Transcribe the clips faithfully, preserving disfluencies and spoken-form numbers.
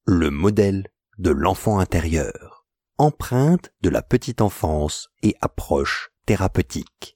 Le modèle de l'enfant intérieur, empreinte de la petite enfance et approche thérapeutique.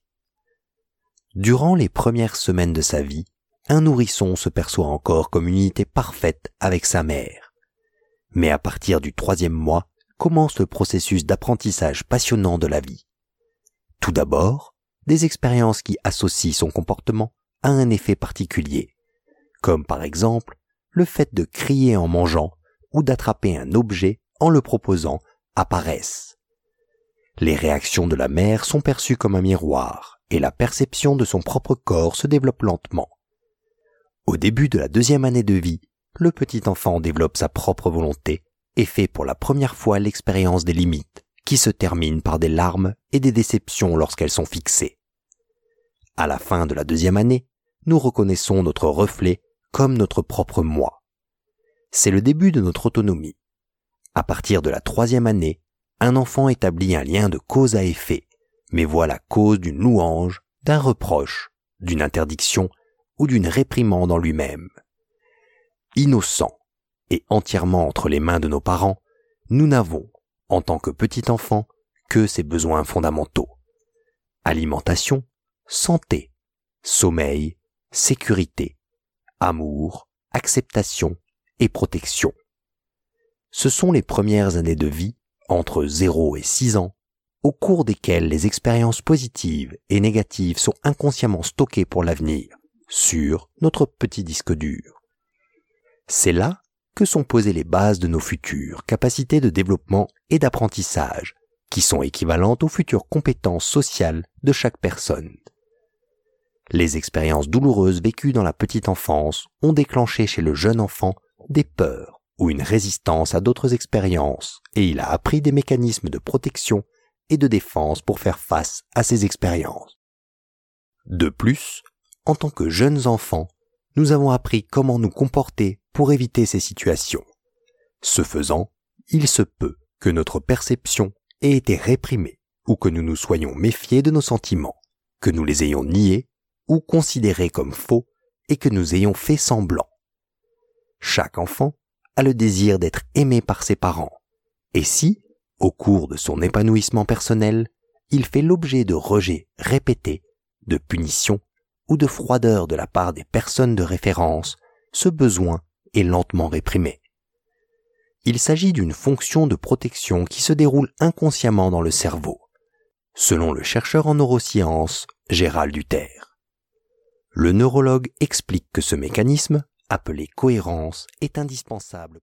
Durant les premières semaines de sa vie, un nourrisson se perçoit encore comme une unité parfaite avec sa mère. Mais à partir du troisième mois, commence le processus d'apprentissage passionnant de la vie. Tout d'abord, des expériences qui associent son comportement à un effet particulier, comme par exemple le fait de crier en mangeant ou d'attraper un objet en le proposant apparaissent. Les réactions de la mère sont perçues comme un miroir et la perception de son propre corps se développe lentement. Au début de la deuxième année de vie, le petit enfant développe sa propre volonté et fait pour la première fois l'expérience des limites, qui se terminent par des larmes et des déceptions lorsqu'elles sont fixées. À la fin de la deuxième année, nous reconnaissons notre reflet comme notre propre moi. C'est le début de notre autonomie. À partir de la troisième année, un enfant établit un lien de cause à effet, mais voit la cause d'une louange, d'un reproche, d'une interdiction ou d'une réprimande en lui-même. Innocent et entièrement entre les mains de nos parents, nous n'avons, en tant que petit enfant, que ses besoins fondamentaux. Alimentation, santé, sommeil, sécurité, amour, acceptation et protection. Ce sont les premières années de vie, entre zéro et six ans, au cours desquelles les expériences positives et négatives sont inconsciemment stockées pour l'avenir, sur notre petit disque dur. C'est là que sont posées les bases de nos futures capacités de développement et d'apprentissage, qui sont équivalentes aux futures compétences sociales de chaque personne. Les expériences douloureuses vécues dans la petite enfance ont déclenché chez le jeune enfant des peurs ou une résistance à d'autres expériences, et il a appris des mécanismes de protection et de défense pour faire face à ces expériences. De plus, en tant que jeunes enfants, nous avons appris comment nous comporter pour éviter ces situations. Ce faisant, il se peut que notre perception ait été réprimée ou que nous nous soyons méfiés de nos sentiments, que nous les ayons niés ou considérés comme faux et que nous ayons fait semblant. Chaque enfant a le désir d'être aimé par ses parents, et si, au cours de son épanouissement personnel, il fait l'objet de rejets répétés, de punitions ou de froideur de la part des personnes de référence, ce besoin est lentement réprimé. Il s'agit d'une fonction de protection qui se déroule inconsciemment dans le cerveau, selon le chercheur en neurosciences Gérald Hutter. Le neurologue explique que ce mécanisme, appelé cohérence, est indispensable.